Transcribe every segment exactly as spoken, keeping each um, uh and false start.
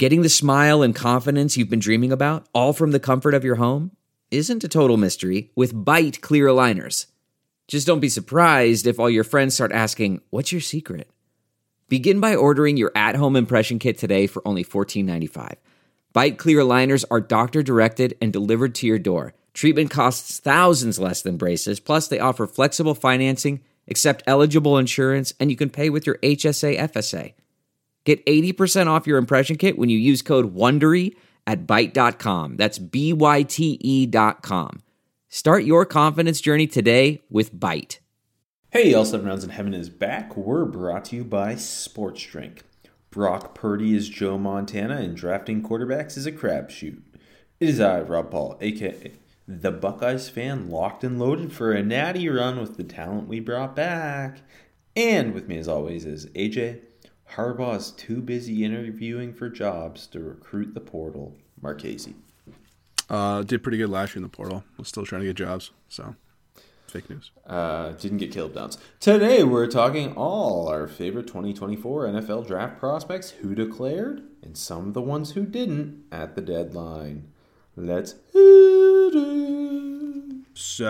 Getting the smile and confidence you've been dreaming about, all from the comfort of your home, isn't a total mystery with Byte clear aligners. Just don't be surprised if all your friends start asking, "What's your secret?" Begin by ordering your at-home impression kit today for only fourteen ninety-five. Byte clear aligners are doctor-directed and delivered to your door. Treatment costs thousands less than braces, plus they offer flexible financing, accept eligible insurance, and you can pay with your H S A F S A. Get eighty percent off your impression kit when you use code WONDERY at byte dot com. That's B Y T E dot com. Start your confidence journey today with Byte. Hey, All Seven Rounds in Heaven is back. We're brought to you by Sports Drink. Brock Purdy is Joe Montana, and drafting quarterbacks is a crapshoot. It is I, Rob Paul, a k a the Buckeyes fan, locked and loaded for a natty run with the talent we brought back. And with me, as always, is A J. Harbaugh is too busy interviewing for jobs to recruit the portal. Marchese. Uh, did pretty good last year in the portal. Was still trying to get jobs, so fake news. Uh, didn't get Caleb Downs. Today we're talking all our favorite twenty twenty-four N F L draft prospects who declared and some of the ones who didn't at the deadline. Let's hit it.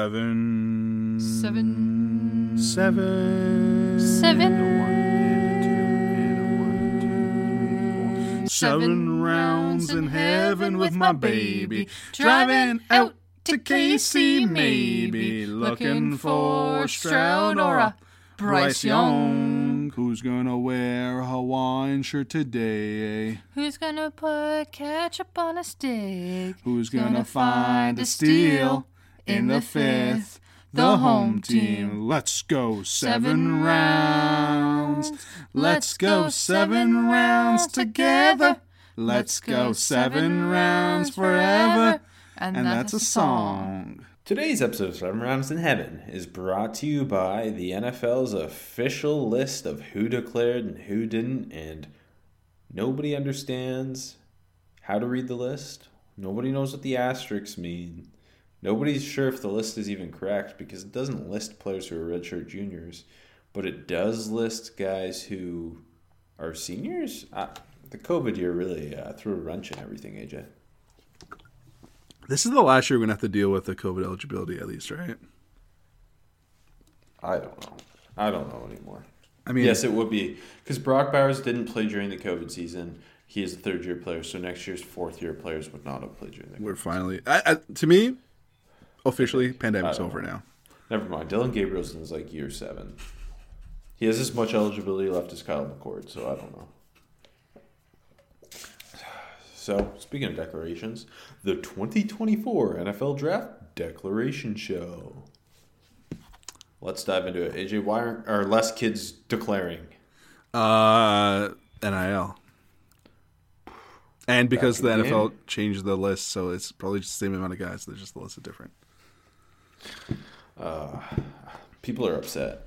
Seven. Seven. Seven. Seven. And a one, and a two, and a one, two, three, four. Seven rounds in heaven with my baby. Driving out to K C, maybe. Looking for Stroud or a Bryce Young. Who's gonna wear a Hawaiian shirt today? Who's gonna put ketchup on a stick? Who's gonna find a steal in the fifth? The home team. Let's go seven rounds. Let's go seven rounds together. Let's go seven rounds forever. And, And that's a song. Today's episode of Seven Rounds in Heaven is brought to you by the N F L's official list of who declared and who didn't, and nobody understands how to read the list. Nobody knows what the asterisks mean. Nobody's sure if the list is even correct because it doesn't list players who are redshirt juniors, but it does list guys who are seniors. Uh, the COVID year really uh, threw a wrench in everything, A J. This is the last year we're going to have to deal with the COVID eligibility, at least, right? I don't know. I don't know anymore. I mean, yes, it would be. Because Brock Bowers didn't play during the COVID season. He is a third-year player, so next year's fourth-year players would not have played during the COVID we're season. finally, I, I, to me, officially, pandemic's over know. now. Never mind. Dylan Gabrielson is like year seven. He has as much eligibility left as Kyle McCord, so I don't know. So, speaking of declarations, the twenty twenty-four N F L Draft Declaration Show. Let's dive into it. A J, why aren't are less kids declaring? Uh, N I L. And because Back the again. N F L changed the list, so it's probably just the same amount of guys. They're just the list is different. Uh, people are upset.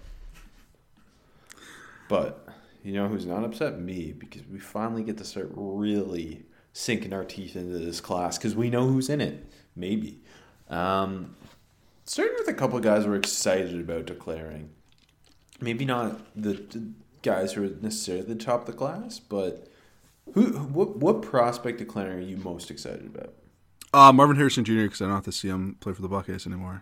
But, you know who's not upset? Me, because we finally get to start really sinking our teeth into this class because we know who's in it. Maybe. Um, starting with a couple of guys we're excited about declaring. Maybe not the, the guys who are necessarily the top of the class, but who, what, what prospect declaring are you most excited about? Uh, Marvin Harrison Junior, because I don't have to see him play for the Buckeyes anymore.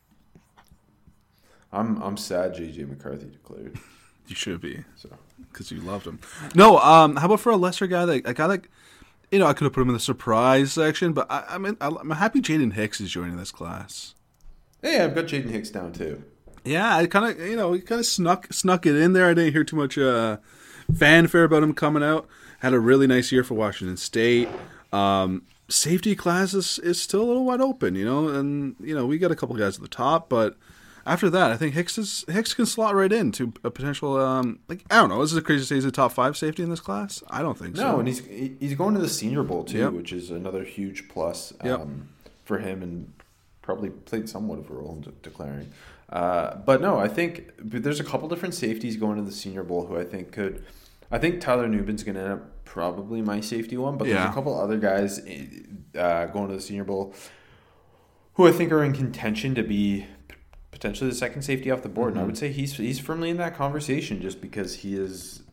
I'm I'm sad J J McCarthy declared. You should be, So because you loved him. No, um, how about for a lesser guy, that a guy that, you know, I could have put him in the surprise section, but I, I mean, I'm happy Jaden Hicks is joining this class. hey, I've got Jaden Hicks down too. Yeah, I kind of, you know, he kind of snuck snuck it in there. I didn't hear too much uh, fanfare about him coming out. Had a really nice year for Washington State. Um, safety class is, is still a little wide open, you know, and you know we got a couple guys at the top, but after that, I think Hicks is Hicks can slot right into a potential. Um, like I don't know, is it crazy to say he's a top five safety in this class? I don't think so. No, and he's he's going to the Senior Bowl too, Yep. which is another huge plus um, Yep. for him, and probably played somewhat of a role in de- declaring. Uh, but no, I think but there's a couple different safeties going to the Senior Bowl who I think could. I think Tyler Nubin's going to end up probably my safety one, but Yeah. there's a couple other guys uh, going to the Senior Bowl who I think are in contention to be potentially the second safety off the board. Mm-hmm. And I would say he's he's firmly in that conversation just because he is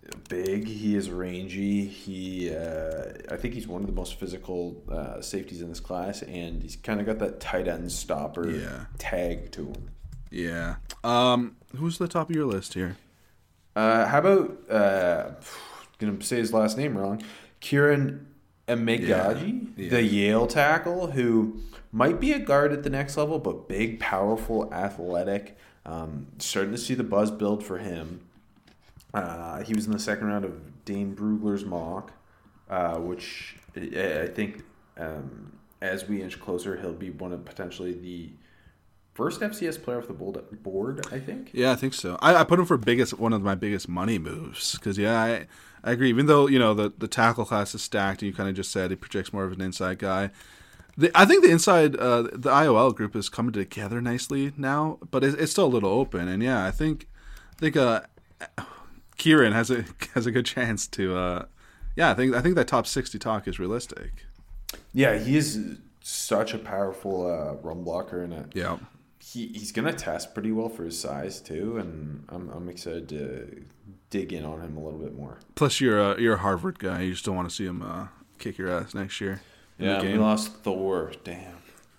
big. He is rangy. He, uh, I think he's one of the most physical uh, safeties in this class, and he's kind of got that tight end stopper Yeah. tag to him. Yeah. Um, who's the top of your list here? Uh, how about uh, gonna say his last name wrong? Kieran Emegadi, Yeah. Yeah. the Yale tackle, who might be a guard at the next level, but big, powerful, athletic. Um, starting to see the buzz build for him. Uh, he was in the second round of Dane Brugler's mock, uh, which I I think um, as we inch closer, he'll be one of potentially the first F C S player off the board, I think. Yeah, I think so. I, I put him for biggest one of my biggest money moves because yeah, I I agree. Even though you know the, the tackle class is stacked, and you kind of just said he projects more of an inside guy. The, I think the inside uh, the I O L group is coming together nicely now, but it's, it's still a little open. And yeah, I think I think uh, Kieran has a has a good chance to. Uh, yeah, I think I think that top sixty talk is realistic. Yeah, he is such a powerful uh, run blocker, and a, Yeah. he he's gonna test pretty well for his size too. And I'm I'm excited to dig in on him a little bit more. Plus, you're a, you're a Harvard guy. You just don't want to see him uh, kick your ass next year. in the Yeah, we game. lost Thor. Damn.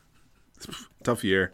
Tough year.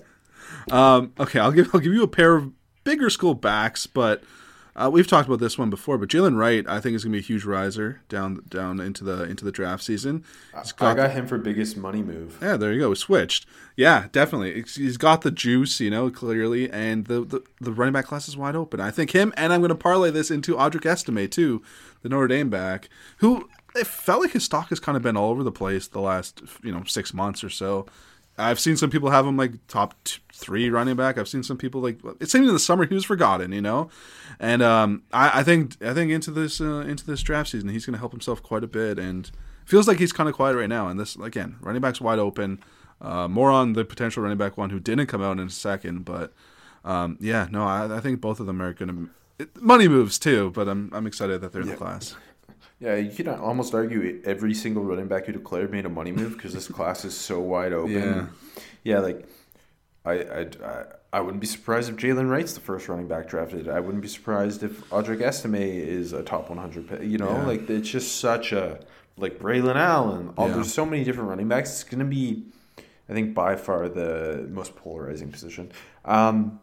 Um, okay, I'll give I'll give you a pair of bigger school backs, but uh, we've talked about this one before. But Jalen Wright, I think, is going to be a huge riser down down into the into the draft season. He's I got him for biggest money move. Yeah, there you go. We switched. Yeah, definitely. It's- He's got the juice, you know, clearly, and the, the, the running back class is wide open. I think him, and I'm going to parlay this into Audric Estime, too, the Notre Dame back, who it felt like his stock has kind of been all over the place the last, you know, six months or so. I've seen some people have him like top two, three running back. I've seen some people like it seemed in the summer he was forgotten, you know, and um, I, I think I think into this uh, into this draft season he's going to help himself quite a bit, and feels like he's kind of quiet right now. And this again, running back's wide open. Uh, more on the potential running back one who didn't come out in a second, but um, yeah, no, I, I think both of them are going to money moves too. But I'm I'm excited that they're in Yeah. the class. Yeah, you can almost argue every single running back who declared made a money move because this class is so wide open. Yeah. Yeah, like I, I, I, I wouldn't be surprised if Jalen Wright's the first running back drafted. I wouldn't be surprised if Audric Estime is a top one hundred pick. You know, Yeah. like it's just such a like Braylon Allen. All, Yeah. There's so many different running backs. It's going to be, I think, by far the most polarizing position. Um,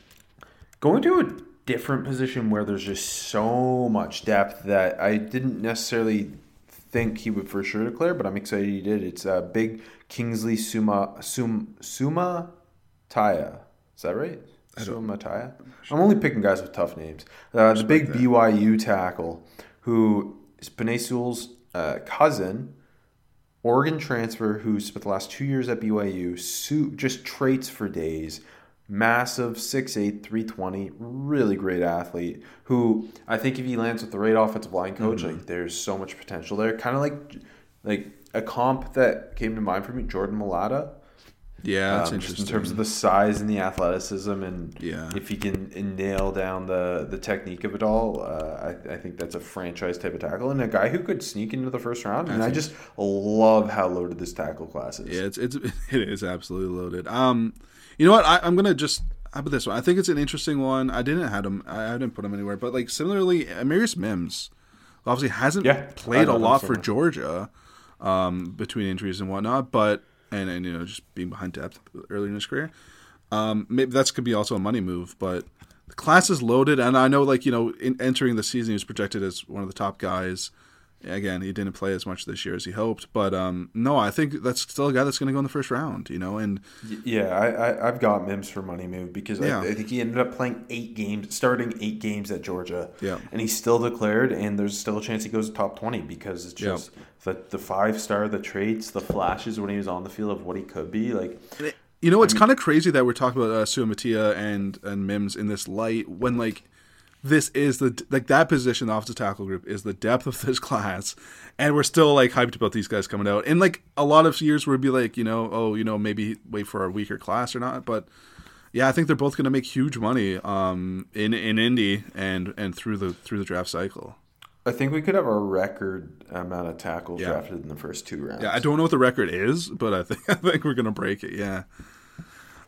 going to a different position where there's just so much depth that I didn't necessarily think he would for sure declare, but I'm excited he did. It's uh, big Kingsley Suma Sum Suma Taya. Is that right? Suma Taya. I'm only picking guys with tough names. Uh, the big that. B Y U tackle who is Penei Sewell's uh, cousin, Oregon transfer who spent the last two years at B Y U. Su- just traits for days. Massive, six eight, three twenty, really great athlete who I think if he lands with the right offensive line coach, Mm-hmm. like there's so much potential there. Kind of like like a comp that came to mind for me, Jordan Mailata. Yeah, that's Um, just interesting. in terms of the size and the athleticism, and Yeah. if he can nail down the, the technique of it all, uh, I, I think that's a franchise type of tackle and a guy who could sneak into the first round. And I, just love how loaded this tackle class is. Yeah, it's it's it is absolutely loaded. Um, you know what? I, I'm gonna just how about this one? I think it's an interesting one. I didn't have him. I, I didn't put him anywhere. But like similarly, Amarius Mims obviously hasn't Yeah, played I a know lot him for somewhere. Georgia, um, between injuries and whatnot. But and and you know just being behind depth early in his career. Um, maybe that's could be also a money move, but the class is loaded, and I know like you know in entering the season he was projected as one of the top guys. Again, he didn't play as much this year as he hoped, but um, no, I think that's still a guy that's going to go in the first round, you know. And Y- Yeah, I, I, I've got Mims for money move because Yeah. I, I think he ended up playing eight games, starting eight games at Georgia. Yeah. And he's still declared, and there's still a chance he goes top twenty because it's Yeah. just the, the five star, the traits, the flashes when he was on the field of what he could be. Like, you know, it's kind of crazy that we're talking about uh, Suamatia and and Mims in this light when like this is the like that position, the offensive tackle group is the depth of this class, and we're still like hyped about these guys coming out. And like a lot of years, we'd be like, you know, oh, you know, maybe wait for a weaker class or not, but. Yeah, I think they're both going to make huge money um, in in Indy and and through the through the draft cycle. I think we could have a record amount of tackles Yeah. drafted in the first two rounds. Yeah, I don't know what the record is, but I think I think we're going to break it. Yeah.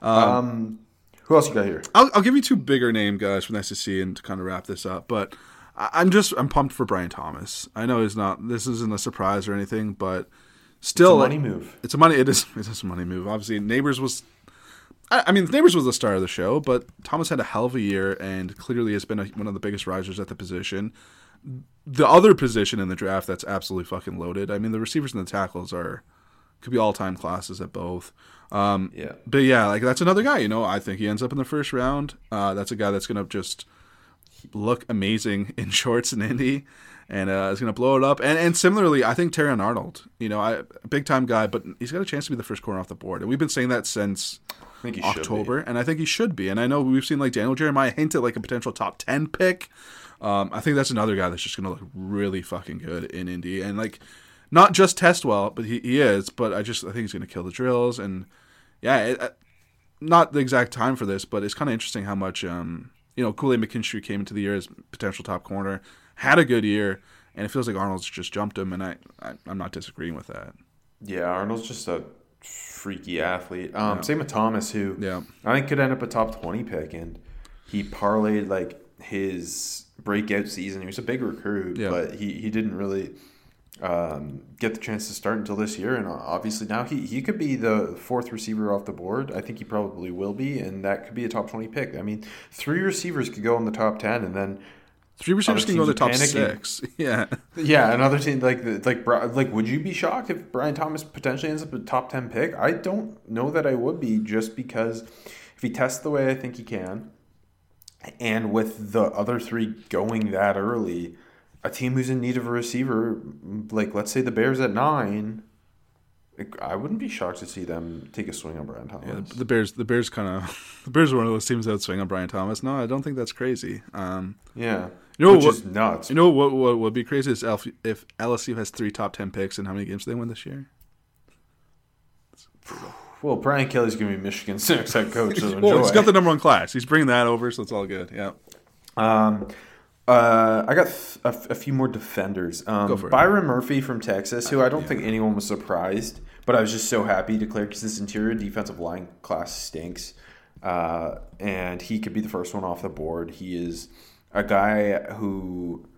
Um, who else you got here? I'll, I'll give you two bigger name guys from the S E C and to kind of wrap this up. But I, I'm just I'm pumped for Brian Thomas. I know he's not. This isn't a surprise or anything, but still, it's a money move. It's a money. It is. It is a money move. Obviously, Neighbors was. I, I mean, Neighbors was the star of the show, but Thomas had a hell of a year and clearly has been a, one of the biggest risers at the position. The other position in the draft that's absolutely fucking loaded. I mean, the receivers and the tackles are could be all time classes at both. Um, yeah, but yeah, like that's another guy. You know, I think he ends up in the first round. Uh, that's a guy that's gonna just look amazing in shorts in Indy, and uh, is gonna blow it up. And and similarly, I think Terrion Arnold. You know, I a big time guy, but he's got a chance to be the first corner off the board, and we've been saying that since I think he October, and I think he should be. And I know we've seen like Daniel Jeremiah hint at like a potential top ten pick. Um, I think that's another guy that's just gonna look really fucking good in Indy, and like. Not just test well, but he, he is. But I just I think he's going to kill the drills, and yeah, it, uh, not the exact time for this, but it's kind of interesting how much um, you know Kool-Aid McKinstry came into the year as potential top corner, had a good year, and it feels like Arnold's just jumped him, and I, I I'm not disagreeing with that. Yeah, Arnold's just a freaky athlete. Um, yeah. Same with Thomas, who yeah. I think could end up a top twenty pick, and he parlayed like his breakout season. He was a big recruit, yeah. but he, he didn't really. Um, get the chance to start until this year, and obviously now he, he could be the fourth receiver off the board. I think he probably will be, and that could be a top twenty pick. I mean, three receivers could go in the top ten, and then three receivers can go in the top panicking. six. Yeah, yeah. Another team like like like would you be shocked if Brian Thomas potentially ends up a top ten pick? I don't know that I would be, just because if he tests the way I think he can, and with the other three going that early. A team who's in need of a receiver, like let's say the Bears at nine, I wouldn't be shocked to see them take a swing on Brian Thomas. Yeah, the, the Bears, the Bears kind of, the Bears are one of those teams that would swing on Brian Thomas. No, I don't think that's crazy. Um, yeah, you know which what, is nuts. You know what, what would be crazy is if L S U has three top ten picks and how many games they win this year. Well, Brian Kelly's going to be Michigan's next head coach, so enjoy. Well, he's got the number one class. He's bringing that over, so it's all good. Yeah. Um. Uh, I got th- a, f- a few more defenders. Um, Go for it. Byron Murphy from Texas, who I don't yeah. think anyone was surprised, but I was just so happy he declared because this interior defensive line class stinks, uh, and he could be the first one off the board. He is a guy who,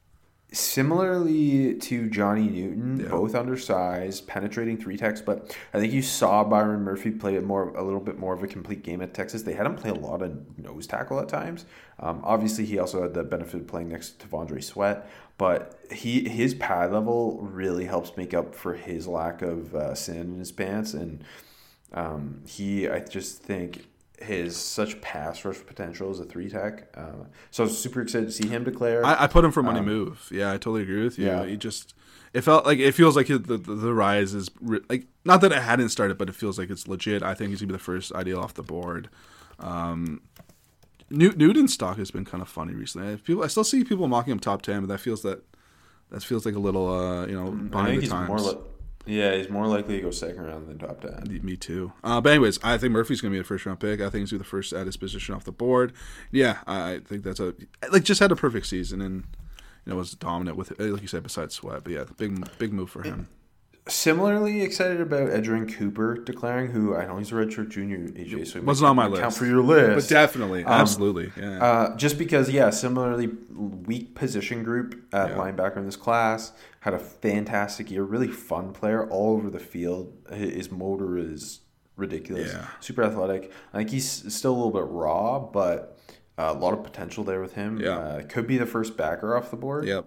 similarly to Johnny Newton, yeah. both undersized, penetrating three techs, but I think you saw Byron Murphy play a more a little bit more of a complete game at Texas. They had him play a lot of nose tackle at times. Um, obviously, he also had the benefit of playing next to Vondre Sweat, but he his pad level really helps make up for his lack of uh, sand in his pants, and um, he I just think his such pass rush potential as a three tech. Uh, so I was super excited to see him declare. I, I put him for money um, move. Yeah, I totally agree with you. Yeah. He just it felt like it feels like the the, the rise is re- like not that it hadn't started, but it feels like it's legit. I think he's gonna be the first ideal off the board. Um, New- Newton's stock has been kind of funny recently. I, people, I still see people mocking him top ten, but that feels that that feels like a little uh, you know I behind think the he's times. more li- yeah, he's more likely to go second round than top ten. Me too. Uh, but anyways, I think Murphy's going to be a first round pick. I think he's going to be the first at his position off the board. Yeah, I think that's a like just had a perfect season and you know was dominant with like you said besides Sweat. But yeah, big big move for him. Similarly excited about Edgerrin Cooper declaring, who I know he's a redshirt junior, A J, so he wasn't on my count list for your list, but definitely, Um, absolutely, yeah. Uh, just because, yeah, similarly weak position group at Yeah. linebacker in this class, had a fantastic year, really fun player all over the field. His motor is ridiculous, Yeah. super athletic. I think he's still a little bit raw, but uh, a lot of potential there with him. Yeah. Uh, could be the first backer off the board. Yep.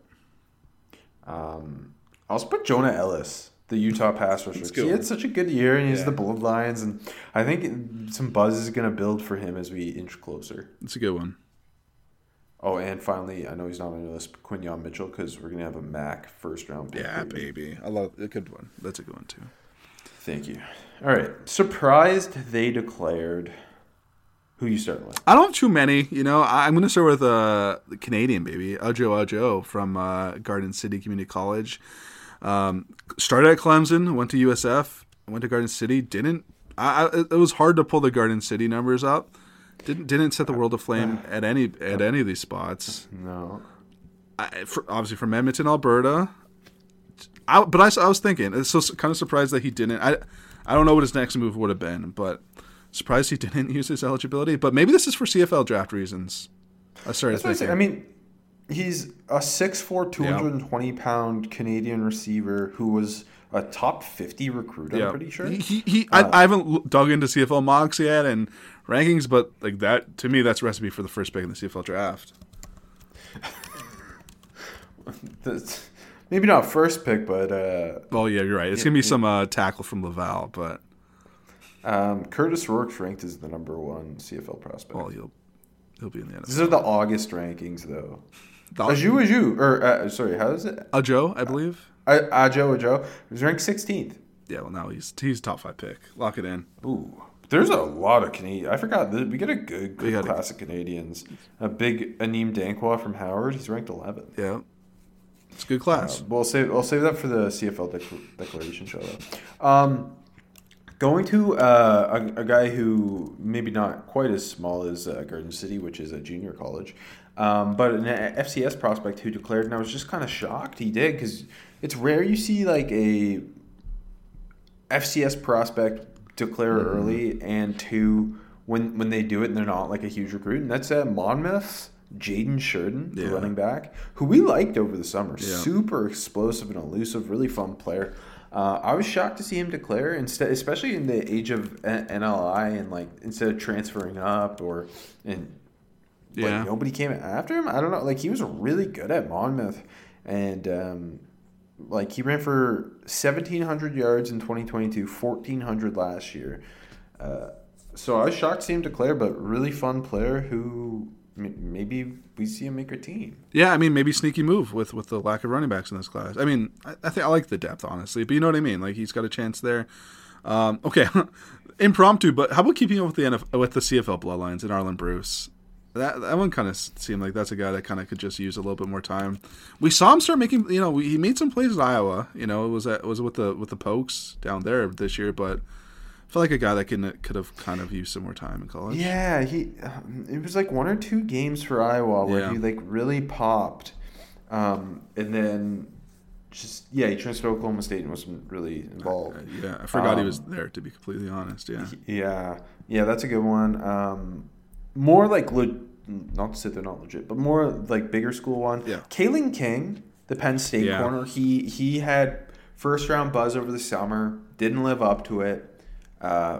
Um, I also put Jonah Ellis, the Utah pass rusher. That's a He good had one. such a good year, and he's Yeah. the bloodlines, and I think some buzz is going to build for him as we inch closer. It's a good one. Oh, and finally, I know he's not on your list, but Quinyon Mitchell, because we're going to have a Mac first round pick. Yeah, baby. I love a good one. That's a good one too. Thank you. All right. Surprised they declared. Who you starting with? I don't have too many. You know, I- I'm going to start with uh, the Canadian baby, Ojo Ojo from uh, Garden City Community College. Um, started at Clemson, went to U S F, went to Garden City. Didn't. I, I, it was hard to pull the Garden City numbers up. Didn't didn't set the world aflame at any at any of these spots. No. I, for, obviously from Edmonton, Alberta. I, but I, I was thinking, it's so kind of surprised that he didn't. I I don't know what his next move would have been, but surprised he didn't use his eligibility. But maybe this is for C F L draft reasons. I started That's what I, say. thinking. I mean, He's a six foot four, two hundred twenty pound Canadian receiver who was a top fifty recruit, I'm Yeah. pretty sure. He, he, he- Uh, I, I haven't l- dug into C F L mocks yet and rankings, but like that to me, that's recipe for the first pick in the C F L draft. That's- maybe not first pick, but uh, Well, yeah, you're right. It's gonna be some uh, tackle from Laval, but um, Curtis Rourke's ranked as the number one C F L prospect. well, he'll he'll be in the N F L. These are the August rankings, though. The- Aju Aju, or uh, sorry, how is it? Uh, Joe, I believe. Uh, Ajo Ajo was ranked sixteenth. Yeah, well, now he's he's top five pick. Lock it in. Ooh, there's a lot of Canadian. I forgot that we get a good, We good got a- class of Canadians. A big Aneem Dankwa from Howard. He's ranked eleventh. Yeah, it's a good class. Uh, we'll save. I'll save that for the C F L dec- declaration show. Though. Um, going to uh, a, a guy who maybe not quite as small as uh, Garden City, which is a junior college, um, but an F C S prospect who declared, and I was just kind of shocked he did because it's rare you see like a F C S prospect declare Mm-hmm. early, and two when when they do it and they're not like a huge recruit, and that's uh, Monmouth's Jaden Sheridan, the Yeah. running back, who we liked over the summer. Yeah. Super explosive and elusive, really fun player. Uh, I was shocked to see him declare instead, especially in the age of N L I, and like instead of transferring up or and like, Yeah. nobody came after him. I don't know. Like he was really good at Monmouth, and um, like he ran for seventeen hundred yards in twenty twenty-two, fourteen hundred last year. Uh, so I was shocked to see him declare, but really fun player who m- maybe we see him make a team. Yeah, I mean, maybe sneaky move with, with the lack of running backs in this class. I mean, I, I think I like the depth, honestly, but you know what I mean. Like he's got a chance there. Um, okay, impromptu, but how about keeping up with the N F L, with the C F L bloodlines and Arlen Bruce? That that one kind of seemed like that's a guy that kind of could just use a little bit more time. We saw him start making, you know, we, he made some plays at Iowa. You know, it was at, it was with the with the Pokes down there this year, but I feel like a guy that can could have kind of used some more time in college. Yeah, he. Um, it was like one or two games for Iowa where Yeah. he like really popped, um, and then just yeah, he transferred to Oklahoma State and wasn't really involved. Uh, yeah, I forgot he Um, was there, to be completely honest. Yeah, Yeah, yeah, that's a good one. Um, more like le- not to say they're not legit, but more like bigger school one. Yeah. Kalen King, the Penn State Yeah. corner, he he had first round buzz over the summer, didn't live up to it. Uh,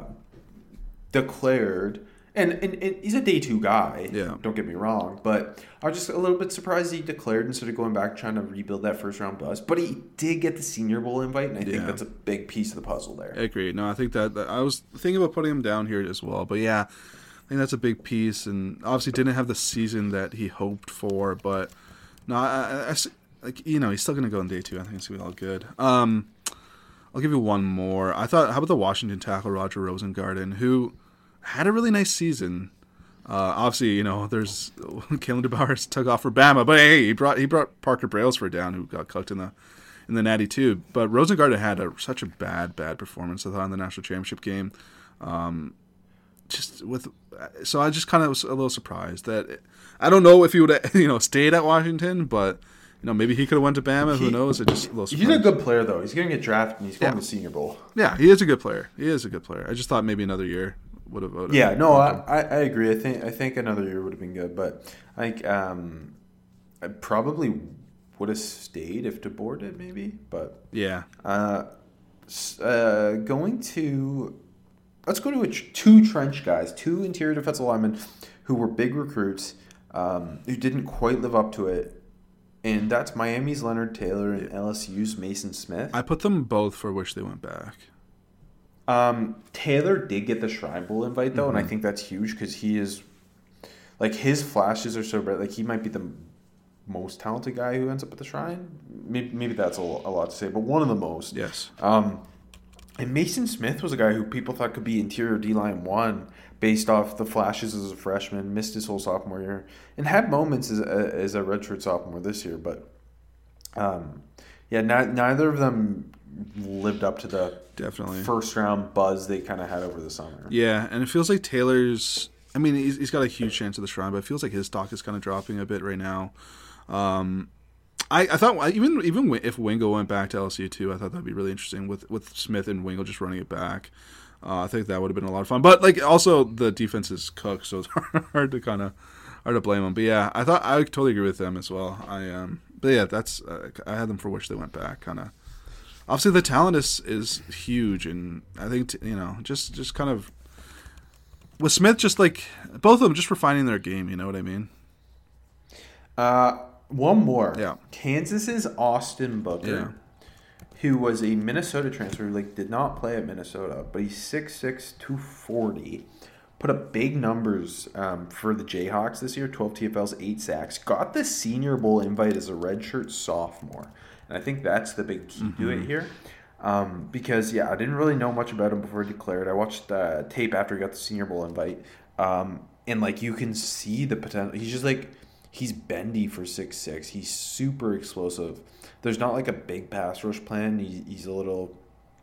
declared, and, and, and he's a day two guy. Yeah. Don't get me wrong, but I was just a little bit surprised he declared instead of going back trying to rebuild that first round buzz. But he did get the Senior Bowl invite, and I Yeah. think that's a big piece of the puzzle there. I agree. No, I think that, that I was thinking about putting him down here as well. But yeah, I think that's a big piece, and obviously didn't have the season that he hoped for. But no, I, I- I s- like you know he's still gonna go in day two. I think it's gonna be all good. Um, I'll give you one more. I thought, how about the Washington tackle Roger Rosengarten, who had a really nice season. Uh, obviously, you know, there's Kalen DeBowers took off for Bama, but hey, he brought he brought Parker Brailsford down, who got cooked in the in the Natty too. But Rosengarten had a, such a bad bad performance, I thought, in the national championship game. Um, just with, so I just kind of was a little surprised that I don't know if he would have, you know, stayed at Washington, but you know, maybe he could have went to Bama. Who He- knows? It just a little He's surprised. a good player, though. He's going to get drafted, and he's going Yeah. to Senior Bowl. Yeah, he is a good player. He is a good player. I just thought maybe another year would have voted. Yeah, no, I, I, I agree. I think I think another year would have been good, but like um, I probably would have stayed if DeBoer did, maybe. But yeah, uh, s- uh, going to let's go to a tr- two trench guys, two interior defensive linemen who were big recruits um, who didn't quite live up to it. And that's Miami's Leonard Taylor and L S U's Mason Smith. I put them both for which they went back. Um, Taylor did get the Shrine Bowl invite though, and I Mhm. think that's huge because he is, like, his flashes are so bright. Like, he might be the most talented guy who ends up at the Shrine. Maybe, maybe that's a, a lot to say, but one of the most. Yes. Um, and Mason Smith was a guy who people thought could be interior D line one based off the flashes as a freshman. Missed his whole sophomore year and had moments as a, as a redshirt sophomore this year, but um, yeah, not, neither of them lived up to the Definitely. first round buzz they kind of had over the summer. Yeah, and it feels like Taylor's. I mean, he's, he's got a huge chance of the Shrine, but it feels like his stock is kind of dropping a bit right now. Um, I, I thought even even if Wingo went back to L S U too, I thought that'd be really interesting with, with Smith and Wingo just running it back. Uh, I think that would have been a lot of fun. But like also the defense is cooked, so it's hard to kind of hard to blame them. But yeah, I thought I totally agree with them as well. I um, but yeah, that's uh, I had them for which they went back. Kind of. Obviously, the talent is is huge, and I think you know just just kind of with Smith, just like both of them, just refining their game. You know what I mean? Uh, one more. Yeah. Kansas's Austin Booker, Yeah. who was a Minnesota transfer, like did not play at Minnesota, but he's six six, two forty. Put up big numbers um, for the Jayhawks this year, twelve T F Ls, eight sacks. Got the Senior Bowl invite as a redshirt sophomore. And I think that's the big key mm-hmm. to it here. Um, because, yeah, I didn't really know much about him before he declared. I watched uh, tape after he got the Senior Bowl invite. Um, and, like, you can see the potential. He's just, like, he's bendy for six six. He's super explosive. There's not, like, a big pass rush plan. He, he's a little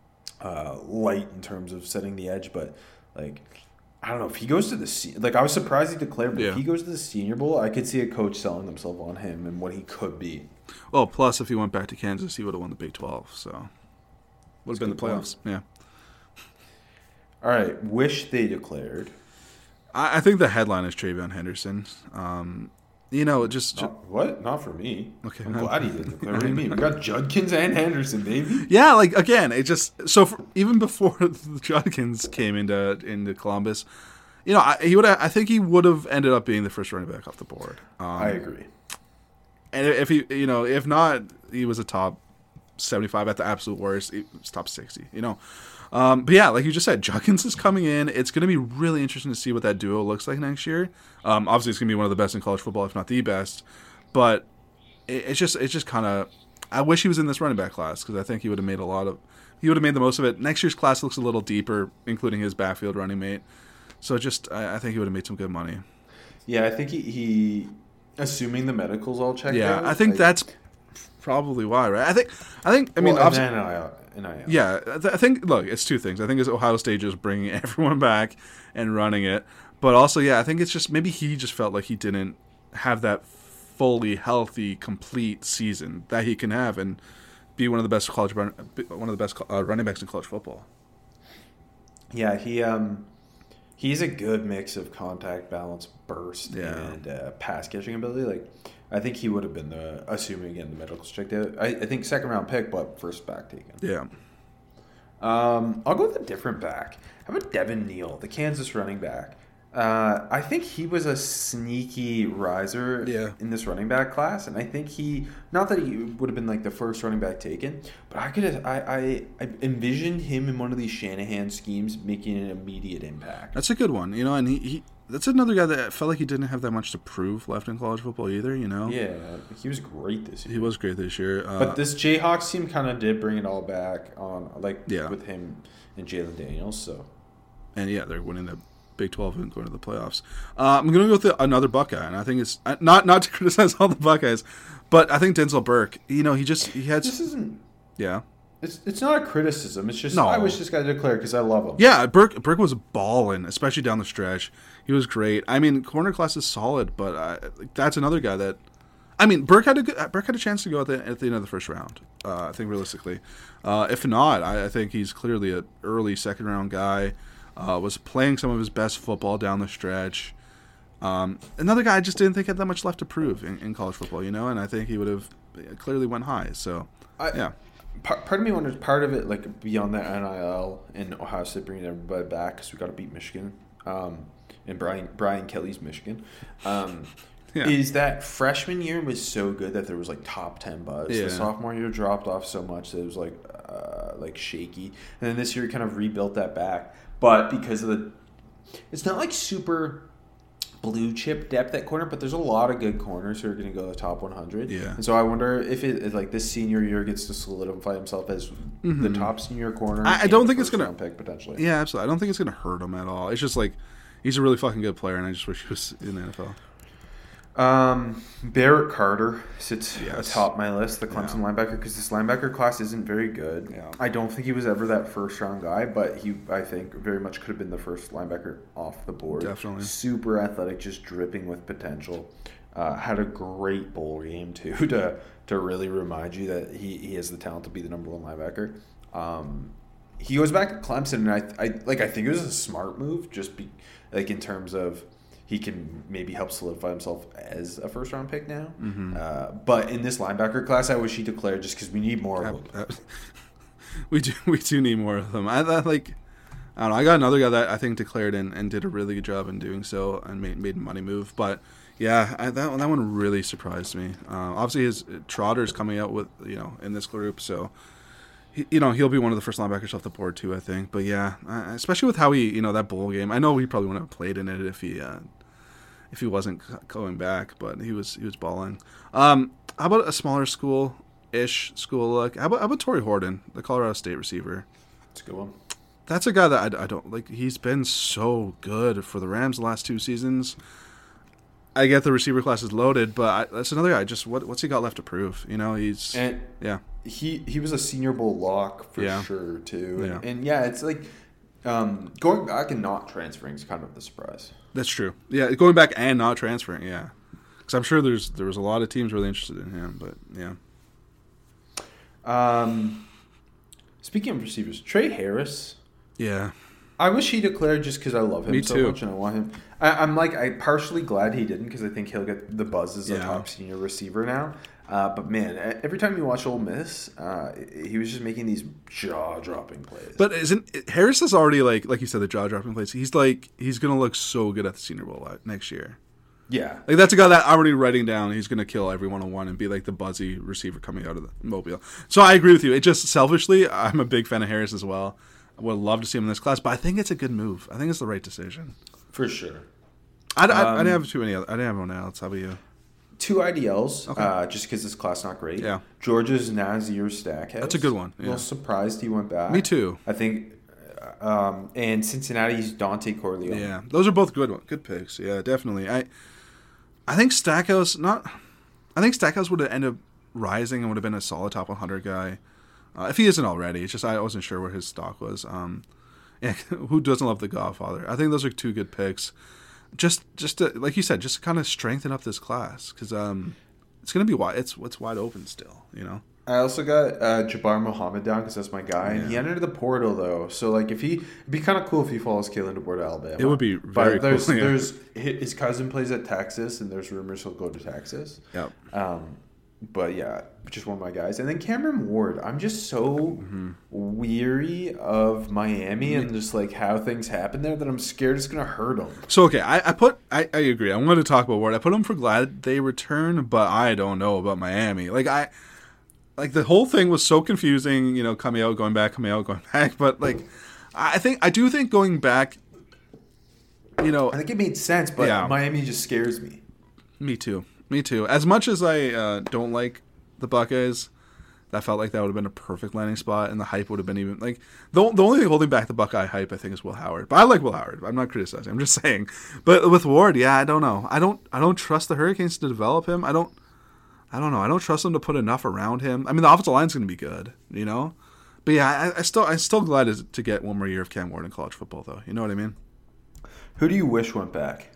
uh, light in terms of setting the edge. But, like... I don't know if he goes to the like. I was surprised he declared, but yeah. if he goes to the Senior Bowl, I could see a coach selling themselves on him and what he could be. Well, plus if he went back to Kansas, he would have won the Big twelve. So would have been the playoffs. Point. Yeah. All right. Wish they declared. I, I think the headline is TreVeyon Henderson. Um, you know, just, Not, just what? Not for me. Okay, I'm glad he didn't declare. What do you mean? We got Judkins and Henderson, baby. Yeah, like again, it just so for, even before the Judkins came into into Columbus, you know, I, he would I think he would have ended up being the first running back off the board. Um, I agree. And if he, you know, if not, he was a top seventy-five at the absolute worst. He was top sixty. You know. Um, but yeah, like you just said, Judkins is coming in. It's going to be really interesting to see what that duo looks like next year. Um, obviously, it's going to be one of the best in college football, if not the best. But it, it's just, it's just kind of. I wish he was in this running back class because I think he would have made a lot of. He would have made the most of it. Next year's class looks a little deeper, including his backfield running mate. So just, I, I think he would have made some good money. Yeah, I think he, he assuming the medicals all checked yeah, out. I think like, that's probably why, right? I think, I think, I mean, well, obviously. N I L. N I L. Yeah, I think, look, it's two things. I think it's Ohio State just bringing everyone back and running it. But also, yeah, I think it's just maybe he just felt like he didn't have that fully healthy, complete season that he can have and be one of the best college run, one of the best uh, running backs in college football. Yeah, he um, he's a good mix of contact, balance, burst, yeah. and uh, pass catching ability. Like, I think he would have been the, assuming again the medicals checked out. I, I think second round pick, but first back taken. Yeah. Um, I'll go with a different back. How about Devin Neal, the Kansas running back? Uh, I think he was a sneaky riser yeah. in this running back class, and I think he, not that he would have been like the first running back taken, but I could have, I, I, I envisioned him in one of these Shanahan schemes making an immediate impact. That's a good one, you know, and he, he that's another guy that felt like he didn't have that much to prove left in college football either, you know? Yeah, he was great this year. He was great this year. Uh, but this Jayhawks team kind of did bring it all back on, like, yeah. with him and Jalen Daniels, so. And yeah, they're winning the Big twelve and going to the playoffs. Uh, I'm going to go with the, another Buckeye, and I think it's not not to criticize all the Buckeyes, but I think Denzel Burke. You know, he just he had. This isn't. Yeah. It's it's not a criticism. It's just no. I wish this guy declared because I love him. Yeah, Burke Burke was balling, especially down the stretch. He was great. I mean, corner class is solid, but uh, that's another guy that. I mean, Burke had a good, Burke had a chance to go at the at the end of the first round. Uh, I think realistically, uh, if not, I, I think he's clearly an early second round guy. Uh, was playing some of his best football down the stretch. Um, another guy I just didn't think had that much left to prove in, in college football, you know, and I think he would have clearly went high. So, I, yeah. Part, part of me wonders, part of it, like, beyond that N I L and Ohio State bringing everybody back because we got to beat Michigan um, and Brian Brian Kelly's Michigan, um, yeah. is that freshman year was so good that there was, like, top ten buzz. Yeah. The sophomore year dropped off so much that it was, like, uh, like shaky. And then this year kind of rebuilt that back. But because of the, it's not like super blue chip depth at corner, but there's a lot of good corners who are going to go to the top one hundred. Yeah. And so I wonder if it if like this senior year gets to solidify himself as mm-hmm. the top senior corner. I, I don't think it's going to pick potentially. Yeah, absolutely. I don't think it's going to hurt him at all. It's just like he's a really fucking good player, and I just wish he was in the N F L. Um, Barrett Carter sits yes. atop my list, the Clemson yeah. linebacker, because this linebacker class isn't very good. Yeah. I don't think he was ever that first round guy, but he, I think, very much could have been the first linebacker off the board. Definitely. Super athletic, just dripping with potential. Uh, had a great bowl game, too, to to really remind you that he, he has the talent to be the number one linebacker. Um, he goes back to Clemson, and I, I like I think it was a smart move, just be, like in terms of he can maybe help solidify himself as a first round pick now. Mm-hmm. Uh, but in this linebacker class, I wish he declared just because we need more of them. we do we do need more of them. I, I like. I don't know. I got another guy that I think declared and, and did a really good job in doing so and made made a money move. But yeah, I, that that one really surprised me. Uh, obviously, his Trotter's coming out with you know in this group, so he, you know he'll be one of the first linebackers off the board too. I think. But yeah, uh, especially with how he you know that bowl game. I know he probably wouldn't have played in it if he uh, if he wasn't going back, but he was he was balling. Um, how about a smaller school ish school look? How about how about Torrey Horton, the Colorado State receiver? It's a good one. That's a guy that I, I don't like. He's been so good for the Rams the last two seasons. I get the receiver class is loaded, but I, that's another guy. Just what what's he got left to prove? You know, he's and yeah. He he was a Senior Bowl lock for Yeah. sure too. And Yeah. and yeah, it's like um, going back and not transferring is kind of the surprise. That's true. Yeah, going back and not transferring. Yeah, because I'm sure there's there was a lot of teams really interested in him. But yeah. Um, speaking of receivers, Trey Harris. Yeah. I wish he declared just because I love him Me so too. much and I want him. I, I'm like, I'm partially glad he didn't because I think he'll get the buzz as a Yeah. top senior receiver now. Uh, but man, e- every time you watch Ole Miss, uh, he was just making these jaw-dropping plays. But isn't Harris is already like like you said the jaw dropping plays. He's like he's gonna look so good at the Senior Bowl next year. yeah, Like that's a guy that I'm already writing down. He's gonna kill every one on one and be like the buzzy receiver coming out of the Mobile. So I agree with you. It just selfishly, I'm a big fan of Harris as well. I would love to see him in this class, but I think it's a good move. I think it's the right decision. for sure. I, I, I Um, didn't have too many. Other, I didn't have anyone else. How about you? Two I D Ls, Okay. uh, just because this class not great. Yeah. Georgia's Nazir Stackhouse. That's a good one, A yeah. little surprised he went back. Me too. I think, uh, um, and Cincinnati's Dante Corleone. Yeah, those are both good good picks. Yeah, definitely. I I think Stackhouse not. I think Stackhouse would have ended up rising and would have been a solid top one hundred guy uh, if he isn't already. It's just I wasn't sure where his stock was. Um, yeah, who doesn't love the Godfather? I think those are two good picks. Just just to, like you said, just to kind of strengthen up this class because um, it's gonna be wide. It's it's wide open still. You know. I also got uh, Jabbar Muhammad down because that's my guy, and he Yeah. entered the portal though. So like, if he, it'd be kind of cool if he follows Kalen DeBoer to Alabama. It would be very but there's, cool, yeah. There's his cousin plays at Texas, and there's rumors he'll go to Texas. Yep. Um, but yeah, just one of my guys, and then Cameron Ward. I'm just so Mm-hmm. weary of Miami and just like how things happen there that I'm scared it's gonna hurt him. So okay, I, I put I, I agree. I wanted to talk about Ward. I put him for glad they return, but I don't know about Miami. Like I like the whole thing was so confusing, you know, coming out, going back, coming out, going back. But like I think I do think going back, you know, I think it made sense, but Yeah. Miami just scares me. me too. Me too. As much as I uh, don't like the Buckeyes, that felt like that would have been a perfect landing spot, and the hype would have been even like the the only thing holding back the Buckeye hype, I think, is Will Howard. But I like Will Howard. I'm not criticizing. I'm just saying. But with Ward, yeah, I don't know. I don't. I don't trust the Hurricanes to develop him. I don't. I don't know. I don't trust them to put enough around him. I mean, the offensive line's going to be good, you know. But yeah, I, I still, I'm still glad to, to get one more year of Cam Ward in college football, though. You know what I mean? Who do you wish went back?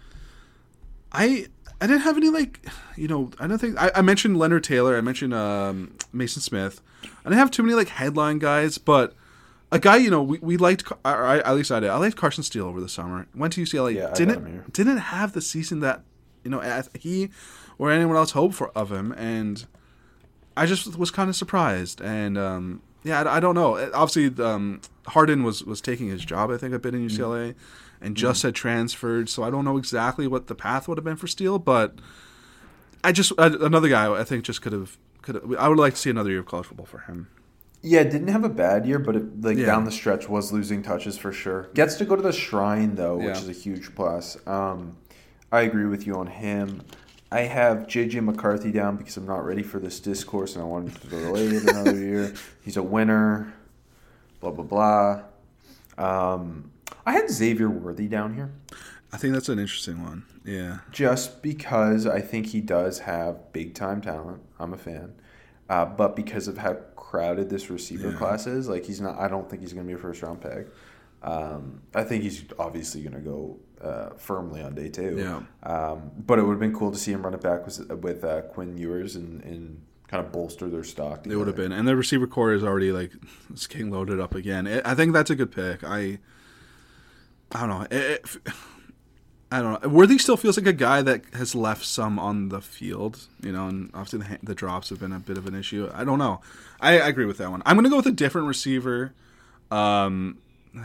I I didn't have any like, you know, I don't think I, I mentioned Leonard Taylor, I mentioned um, Mason Smith. I didn't have too many like headline guys, but a guy, you know, we, we liked, or I, at least I did. I liked Carson Steele over the summer. Went to U C L A, Yeah, I got didn't him here. didn't have the season that you know as he or anyone else hoped for of him, and I just was kind of surprised. And um, yeah, I, I don't know. Obviously, um, Harden was was taking his job, I think, a bit in U C L A. And just had transferred, so I don't know exactly what the path would have been for Steele, but I just another guy I think just could have could I would like to see another year of college football for him. Yeah, didn't have a bad year, but it, like Yeah. down the stretch was losing touches for sure. Gets to go to the Shrine though, which Yeah. is a huge plus. Um, I agree with you on him. I have J J McCarthy down because I'm not ready for this discourse and I want him to delay it another year. He's a winner. Blah blah blah. Um, I had Xavier Worthy down here. I think that's an interesting one. Yeah, Just because I think he does have big time talent. I'm a fan. Uh, but because of how crowded this receiver Yeah. class is, like he's not I don't think he's gonna be a first round pick. Um, I think he's obviously gonna go uh, firmly on day two. Yeah. Um, but it would have been cool to see him run it back with with uh, Quinn Ewers and, and kind of bolster their stock. it would have together. been, and the receiver core is already like it's getting loaded up again. It, I think that's a good pick. I I don't know. It, it, I don't know. Worthy still feels like a guy that has left some on the field, you know, and obviously the, the drops have been a bit of an issue. I don't know. I, I agree with that one. I'm going to go with a different receiver. Um,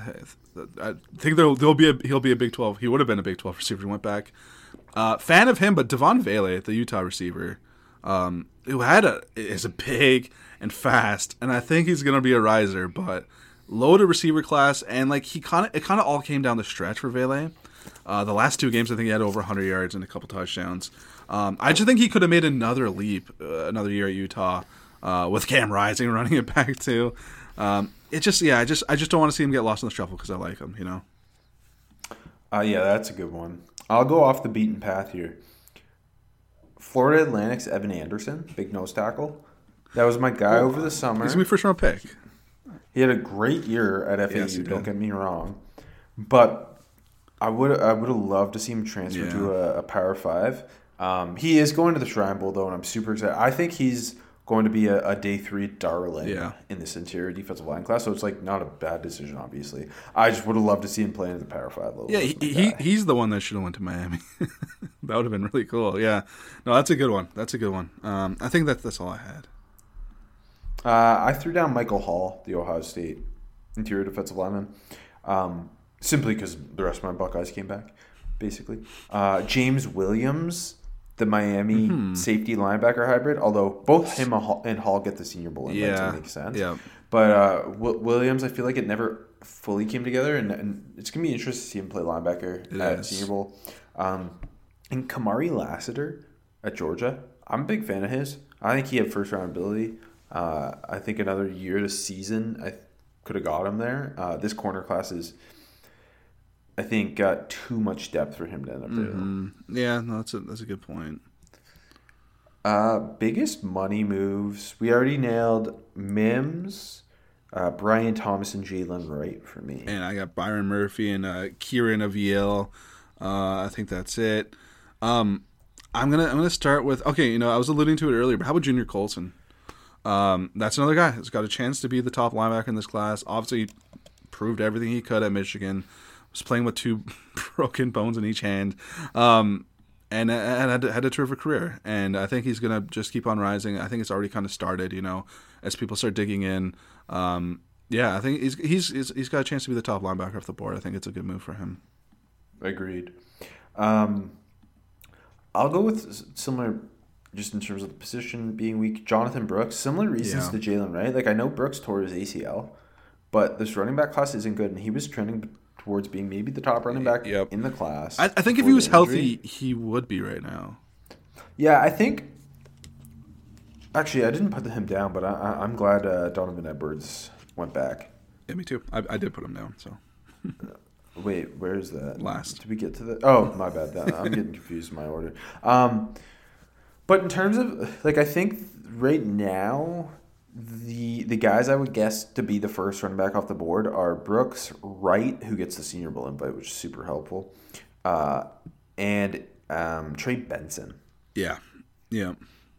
I think there'll, there'll be a, he'll be a Big twelve. He would have been a Big twelve receiver. He went back. Uh, fan of him, but Devon Vele, the Utah receiver, um, who had a is a big and fast, and I think he's going to be a riser. But loaded receiver class, and like he kind of it kind of all came down the stretch for Vele. Uh, the last two games, I think he had over one hundred yards and a couple touchdowns. Um, I just think he could have made another leap, uh, another year at Utah, uh, with Cam Rising running it back too. Um, it just, yeah, I just, I just don't want to see him get lost in the shuffle because I like him, you know. Uh, yeah, that's a good one. I'll go off the beaten path here. Florida Atlantic's Evan Anderson, big nose tackle. That was my guy oh, over the summer. He's my first round pick. He had a great year at F A U. Yes, don't get me wrong, but I would I would have loved to see him transfer yeah. to a, a Power Five. Um, he is going to the Shrine Bowl though, and I'm super excited. I think he's going to be a, a day three darling yeah. in this interior defensive line class. So it's like not a bad decision, obviously. I just would have loved to see him play in the Power Five level. Yeah, he, he he's the one that should have went to Miami. That would have been really cool. Yeah, no, that's a good one. That's a good one. Um, I think that that's all I had. Uh, I threw down Michael Hall, the Ohio State interior defensive lineman. Um, Simply because the rest of my Buckeyes came back, basically. Uh, James Williams, the Miami mm-hmm. safety linebacker hybrid, although both him and Hall get the Senior Bowl invite, yeah. so it makes sense. Yeah. But uh, w- Williams, I feel like it never fully came together, and, and it's going to be interesting to see him play linebacker it at is. Senior Bowl. Um, and Kamari Lassiter at Georgia, I'm a big fan of his. I think he had first-round ability. Uh, I think another year to season, I could have got him there. Uh, this corner class is... I think got too much depth for him to end up there. Mm-hmm. Yeah, no, that's a that's a good point. Uh, biggest money moves. We already nailed Mims, uh, Brian Thomas, and Jalen Wright for me. And I got Byron Murphy and uh, Kieran Aviel. Uh, I think that's it. Um, I'm gonna I'm gonna start with okay. You know, I was alluding to it earlier, but how about Junior Colson? Um, that's another guy who's got a chance to be the top linebacker in this class. Obviously, proved everything he could at Michigan. Was playing with two broken bones in each hand, um, and, and had, had a terrific career. And I think he's going to just keep on rising. I think it's already kind of started, you know, as people start digging in. Um, yeah, I think he's, he's he's he's got a chance to be the top linebacker off the board. I think it's a good move for him. Agreed. Um, I'll go with similar, just in terms of the position being weak. Jonathan Brooks, similar reasons yeah. to Jalen Wright. Like I know Brooks tore his A C L, but this running back class isn't good, and he was trending towards being maybe the top running back yep. in the class. I, I think if he was healthy, he would be right now. Yeah, I think... Actually, I didn't put him down, but I, I, I'm glad uh, Donovan Edwards went back. Yeah, me too. I, I did put him down, so... Wait, where is that? Last. Did we get to the... Oh, my bad. I'm getting confused in my order. Um, but in terms of... Like, I think right now... The the guys I would guess to be the first running back off the board are Brooks, Wright, who gets the Senior Bowl invite, which is super helpful, uh, and um, Trey Benson. Yeah, yeah.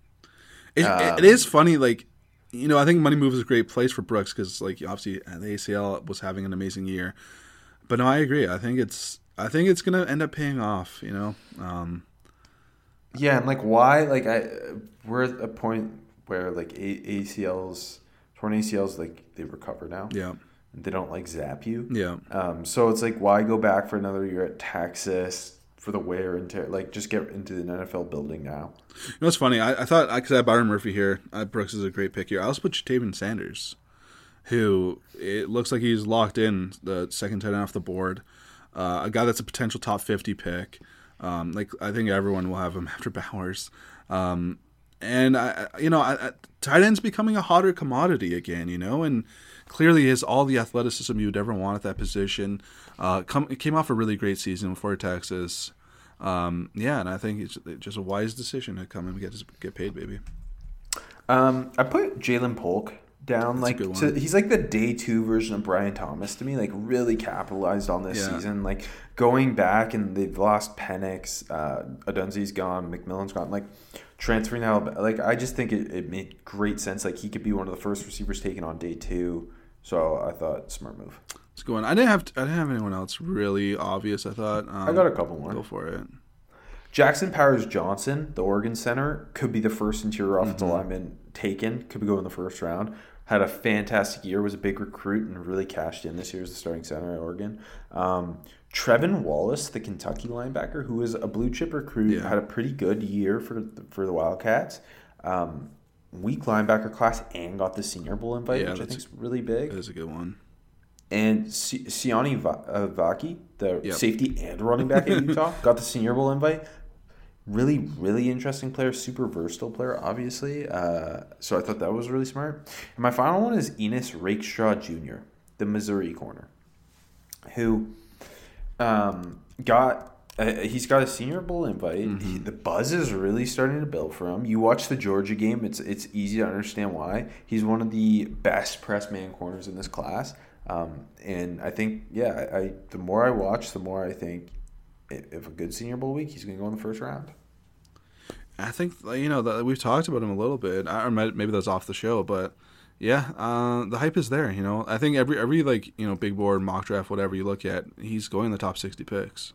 It, um, it is funny, like, you know, I think Money Move is a great place for Brooks because, like, obviously the A C L was having an amazing year. But no, I agree. I think it's I think it's gonna end up paying off. You know. Um, yeah, and like why? Like I we're at a point where like A C Ls, torn A C Ls, like they recover now. Yeah. They don't like zap you. Yeah. Um. So it's like, why go back for another year at Texas for the wear and tear? Like, just get into the N F L building now. You know what's funny? I, I thought because I had Byron Murphy here, uh, Brooks is a great pick here. I also put Jatavian Sanders, who it looks like he's locked in the second tight end off the board. Uh, a guy that's a potential top fifty pick. Um, like I think everyone will have him after Bowers. Um, And, I, you know, I, I, tight end's becoming a hotter commodity again, you know, and clearly has all the athleticism you'd ever want at that position. Uh, come, it came off a really great season for Texas. Um, yeah, and I think it's just a wise decision to come and get get paid, baby. Um, I put Jalen Polk down. That's like to, he's like the day two version of Brian Thomas to me. Like really capitalized on this yeah. season. Like going back and they've lost Penix, uh, Adunzi's gone, McMillan's gone. Like transferring out, like I just think it, it made great sense. Like he could be one of the first receivers taken on day two. So I thought smart move. It's going. I didn't have I didn't have anyone else really obvious. I thought. Um, I got a couple more. Go for it. Jackson Powers Johnson, the Oregon center, could be the first interior offensive Mm-hmm. lineman taken. Could be going in the first round. Had a fantastic year. Was a big recruit and really cashed in this year as the starting center at Oregon. Um, Trevin Wallace, the Kentucky linebacker, who was a blue chip recruit, Yeah. had a pretty good year for the, for the Wildcats. Um, weak linebacker class and got the Senior Bowl invite, Yeah, which I that's- think is really big. That is a good one. And Si- Siani Va- uh, Vaki, the Yep. safety and running back at Utah, got the Senior Bowl invite. Really, really interesting player, super versatile player, obviously. Uh, so I thought that was really smart. And my final one is Enos Rakestraw Junior, the Missouri corner, who um, got uh, he's got a Senior Bowl invite. Mm-hmm. He- the buzz is really starting to build for him. You watch the Georgia game; it's it's easy to understand why. He's one of the best press man corners in this class. Um, and I think, yeah, I, I the more I watch, the more I think if if a good Senior Bowl week, he's going to go in the first round. I think you know that we've talked about him a little bit. I, or might- maybe that's off the show, but yeah, uh, the hype is there. You know, I think every every like you know big board mock draft, whatever you look at, he's going in the top sixty picks.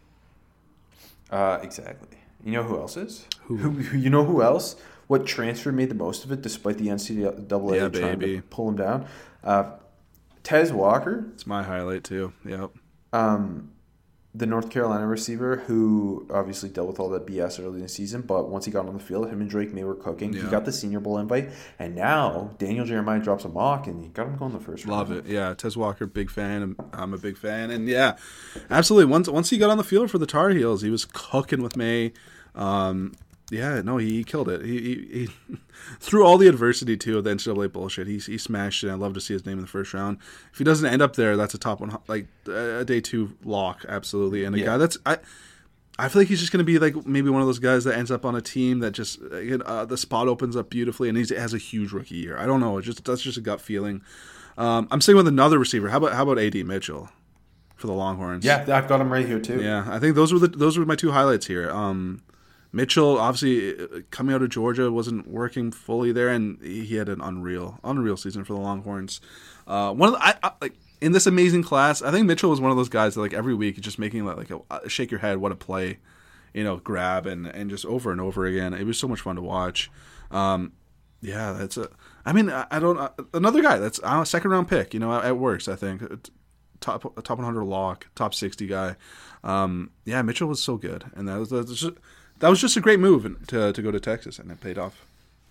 Uh, exactly. You know who else is? Who? Who? You know who else? What transfer made the most of it, despite the N C double A Yeah, trying baby. to pull him down? Uh, Tez Walker, It's my highlight too. Yep. um, the North Carolina receiver, who obviously dealt with all that B S early in the season, but once he got on the field, him and Drake May were cooking. He Yeah. got the Senior Bowl invite, and now Daniel Jeremiah drops a mock, and he got him going the first round. Love it. Yeah, Tez Walker, big fan. I'm, I'm a big fan, and yeah, absolutely. Once once he got on the field for the Tar Heels, he was cooking with May. Um, yeah, no, he, he killed it. He, he, he through all the adversity too of the N C double A bullshit, he he smashed it. I'd love to see his name in the first round. If he doesn't end up there, that's a top one, like a day two lock, absolutely. And a Yeah. guy that's I. I feel like he's just going to be like maybe one of those guys that ends up on a team that just uh, the spot opens up beautifully, and he has a huge rookie year. I don't know, it just that's just a gut feeling. Um, I'm sticking with another receiver. How about how about A D Mitchell for the Longhorns? Yeah, I've got him right here too. yeah. I think those were the those were my two highlights here. Um, Mitchell obviously uh, coming out of Georgia wasn't working fully there, and he had an unreal unreal season for the Longhorns. Uh, one of the, I, I like. In this amazing class, I think Mitchell was one of those guys that like every week just making like a, a shake your head, what a play, you know, grab and, and just over and over again. It was so much fun to watch. Um, yeah, that's a. I mean, I, I don't uh, another guy that's uh, second round pick. You know, at worst, I think top top one hundred lock, top sixty guy. Um, yeah, Mitchell was so good, and that was that was just, that was just a great move to to go to Texas, and it paid off.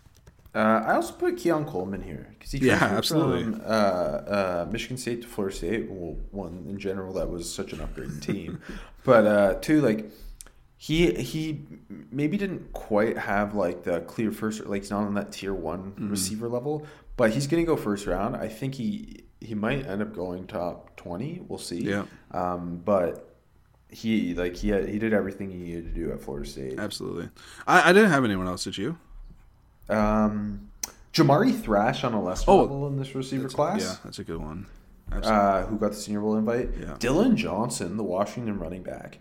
Uh, I also put Keon Coleman here because he Yeah, transferred absolutely. from uh, uh, Michigan State to Florida State. Well, one in general, that was such an upgraded team, but uh, two, like he he maybe didn't quite have like the clear first, like he's not on that tier one Mm-hmm. receiver level, but he's gonna go first round. I think he he might end up going top twenty. We'll see. Yeah. Um, but he like he had, he did everything he needed to do at Florida State. Absolutely. I, I didn't have anyone else. Did you? Um, Jamari Thrash on a lesser Oh, level in this receiver class. Yeah, that's a good one. Absolutely. Uh, who got the Senior Bowl invite? Yeah. Dylan Johnson, the Washington running back.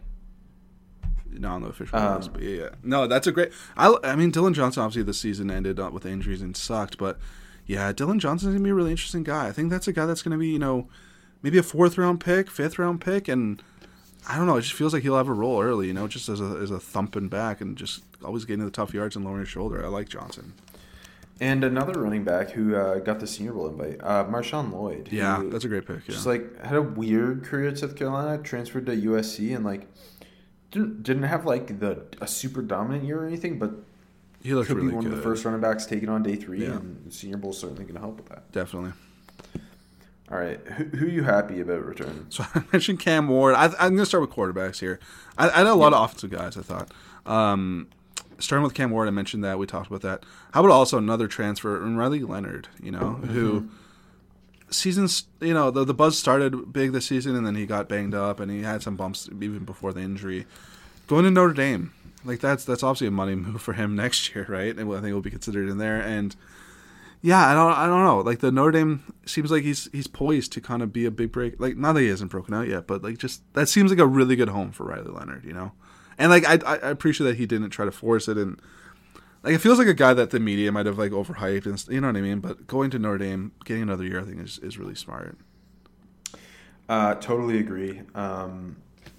Not on the official Um, list, but yeah, yeah. No, that's a great. I, I mean, Dylan Johnson obviously the season ended up with injuries and sucked, but yeah, Dylan Johnson's gonna be a really interesting guy. I think that's a guy that's gonna be, you know, maybe a fourth round pick, fifth round pick, and I don't know. It just feels like he'll have a role early, you know, just as a as a thumping back and just always getting the tough yards and lowering his shoulder. I like Johnson. And another running back who uh, got the Senior Bowl invite, uh, Marshawn Lloyd. who Yeah, that's a great pick. Yeah. Just like had a weird career at South Carolina, transferred to U S C, and like didn't didn't have like the a super dominant year or anything, but He looked could really be one good. of the first running backs taken on day three, Yeah. and the Senior Bowl is certainly going to help with that. Definitely. All right, who, who are you happy about returning? So I mentioned Cam Ward. I, I'm going to start with quarterbacks here. I, I had a lot of offensive guys, I thought. Um, starting with Cam Ward, I mentioned that. We talked about that. How about also another transfer, and Riley Leonard, you know, who seasons, you know, the, the buzz started big this season, and then he got banged up, and he had some bumps even before the injury. Going to Notre Dame, like that's that's obviously a money move for him next year, right? And I think he'll be considered in there. And yeah, I don't, I don't know. Like the Notre Dame seems like he's he's poised to kind of be a big break. Like not that he hasn't broken out yet, but like just that seems like a really good home for Riley Leonard, you know. And like I, I appreciate that he didn't try to force it, and like it feels like a guy that the media might have like overhyped, and you know what I mean. But going to Notre Dame, getting another year, I think is is really smart. Uh, totally agree. Um,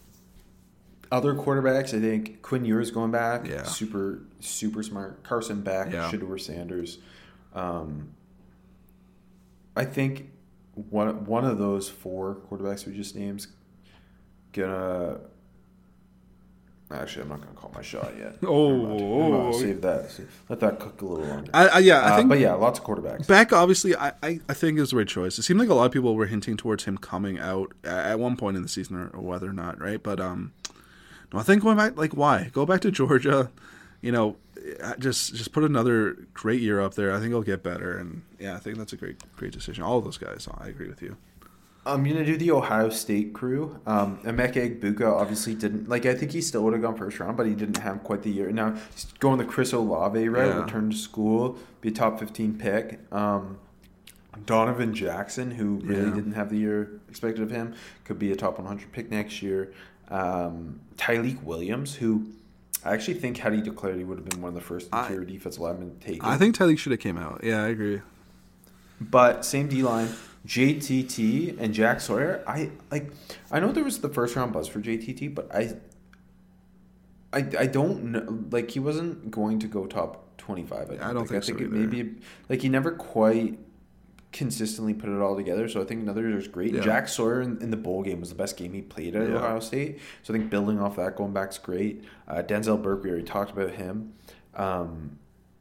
other quarterbacks, I think Quinn Ewers going back. Yeah. Super, super smart. Carson Beck, Yeah. Shedeur Sanders. Um, I think one one of those four quarterbacks we just named gonna. Actually, I'm not gonna call my shot yet. Oh, Never mind. I'm gonna oh, save that. Let that cook a little longer. I, I yeah, I Uh, think. but yeah, lots of quarterbacks. Beck, obviously, I, I, I think is the right choice. It seemed like a lot of people were hinting towards him coming out at one point in the season, or, or whether or not, right? But um, no, I think going back, like, why go back to Georgia? You know, just just put another great year up there. I think he'll get better, and yeah, I think that's a great great decision. All of those guys, I agree with you. I'm gonna do the Ohio State crew. Um, Emeka Egbuka obviously didn't like. I think he still would have gone first round, but he didn't have quite the year. Now he's going the Chris Olave route, Yeah. return to school, be a top fifteen pick. Um, Donovan Jackson, who really Yeah. didn't have the year expected of him, could be a top one hundred pick next year. Um, Tyleek Williams, who I actually think had he declared, he would have been one of the first I- interior defensive linemen taken. I think Tyleek should have came out. Yeah, I agree. But same D line, J T T and Jack Sawyer. I like. I know there was the first round buzz for J T T, but I. I, I don't know. Like he wasn't going to go top twenty five. I don't think I think so it either. maybe like he never quite consistently put it all together. So I think another year is great. Yeah. Jack Sawyer in, in the bowl game was the best game he played at Yeah. Ohio State. So I think building off that, going back's great. Uh, Denzel Burke, we already talked about him. Um,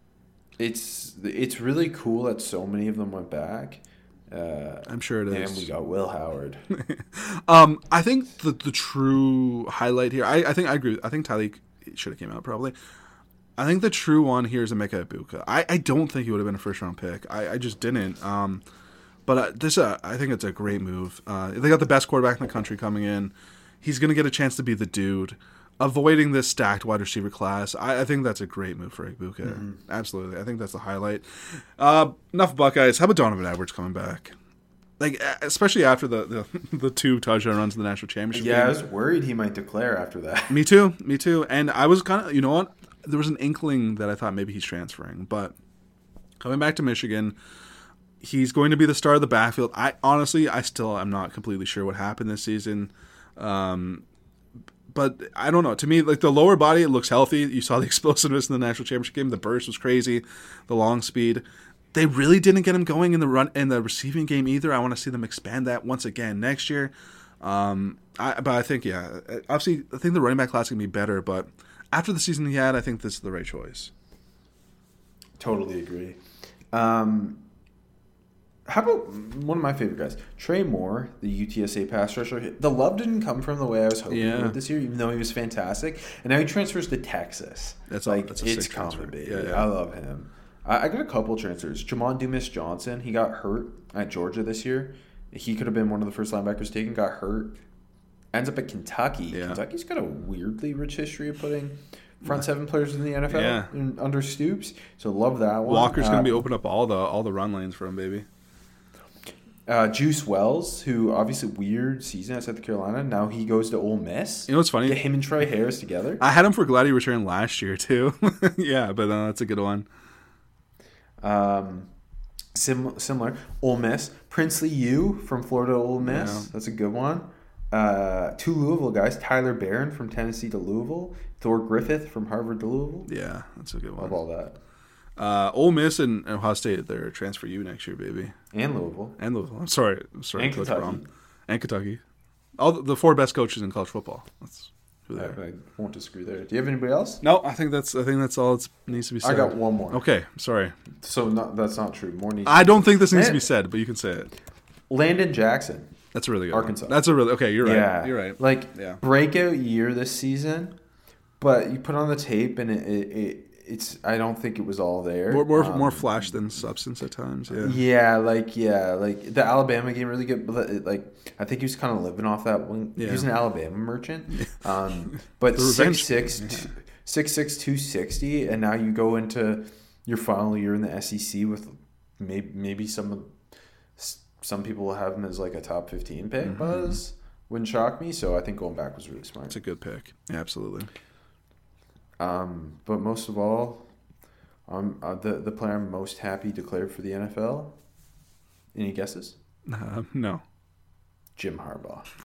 it's it's really cool that so many of them went back. Uh, I'm sure it is. and we got Will Howard. Um, I think the the true highlight here. I, I think I agree. I think Tyleek should have came out probably. I think the true one here is Emeka Egbuka. I, I don't think he would have been a first round pick. I, I just didn't. Um, but uh, this uh, I think it's a great move. Uh, they got the best quarterback in the country coming in. He's gonna get a chance to be the dude. Avoiding this stacked wide receiver class, I, I think that's a great move for Egbuka. Mm-hmm. Absolutely, I think that's the highlight. Uh, enough Buckeyes. How about Donovan Edwards coming back? Like, especially after the, the, the two touchdown runs in the national championship Yeah, game. I was worried he might declare after that. Me too. Me too. And I was kind of, you know what? There was an inkling that I thought maybe he's transferring. But coming back to Michigan, he's going to be the star of the backfield. I honestly, I still am not completely sure what happened this season. Um, but I don't know. To me, like the lower body, it looks healthy. You saw the explosiveness in the national championship game. The burst was crazy. The long speed. They really didn't get him going in the run in the receiving game either. I want to see them expand that once again next year. Um, I, but I think yeah, obviously I think the running back class can be better. But after the season he had, I think this is the right choice. Totally agree. Um, how about one of my favorite guys, Trey Moore, the U T S A pass rusher? The love didn't come from the way I was hoping Yeah. it would this year, even though he was fantastic. And now he transfers to Texas. That's a- like that's a it's sick coming, transfer. baby. Yeah, yeah. I love him. I, I got a couple transfers. Jamon Dumas Johnson, he got hurt at Georgia this year. He could have been one of the first linebackers taken. Got hurt. Ends up at Kentucky. Yeah. Kentucky's got a weirdly rich history of putting front seven players in the N F L Yeah. in, under Stoops. So love that one. Walker's Uh, going to be opening up all the all the run lanes for him, baby. Uh, Juice Wells, who obviously weird season at South Carolina. Now he goes to Ole Miss. You know what's funny? Get him and Troy Harris together. I had him for Glad he returned last year too. Yeah, but uh, that's a good one. Um, sim- similar. Ole Miss. Princely U from Florida to Ole Miss. Yeah. That's a good one. Uh, two Louisville guys. Tyler Barron from Tennessee to Louisville. Thor Griffith from Harvard to Louisville. Yeah, that's a good Love one. all that. Uh, Ole Miss and Ohio State, they're transfer you next year, baby. And Louisville. And Louisville. I'm sorry, I'm sorry, And Coach Kentucky. Brown. And Kentucky. All the, the four best coaches in college football. That's who they I, are. I won't disagree there. Do you have anybody else? No, I think that's I think that's all that needs to be said. I got one more. Okay, sorry. So not, that's not true. More needs. I don't think this needs to be Man. said, but you can say it. Landon Jackson. That's a really good Arkansas. one. That's a really okay. You're right. Yeah, You're right. Like Yeah. breakout year this season, but you put on the tape and it, it, it it's. I don't think it was all there. More more, Um, more flash than substance at times. Yeah. Yeah, like yeah, like the Alabama game really good. But it, like I think he was kind of living off that one. He was Yeah. an Alabama merchant. Um, but The revenge six six, game, t- six six two sixty, and now you go into your final year in the S E C with maybe maybe some of some people will have him as like a top fifteen pick. Mm-hmm. Buzz wouldn't shock me. So I think going back was really smart. It's a good pick. Yeah, absolutely. Um, but most of all, um, uh, the the player I'm most happy declared for the N F L. Any guesses? Uh, no. Jim Harbaugh.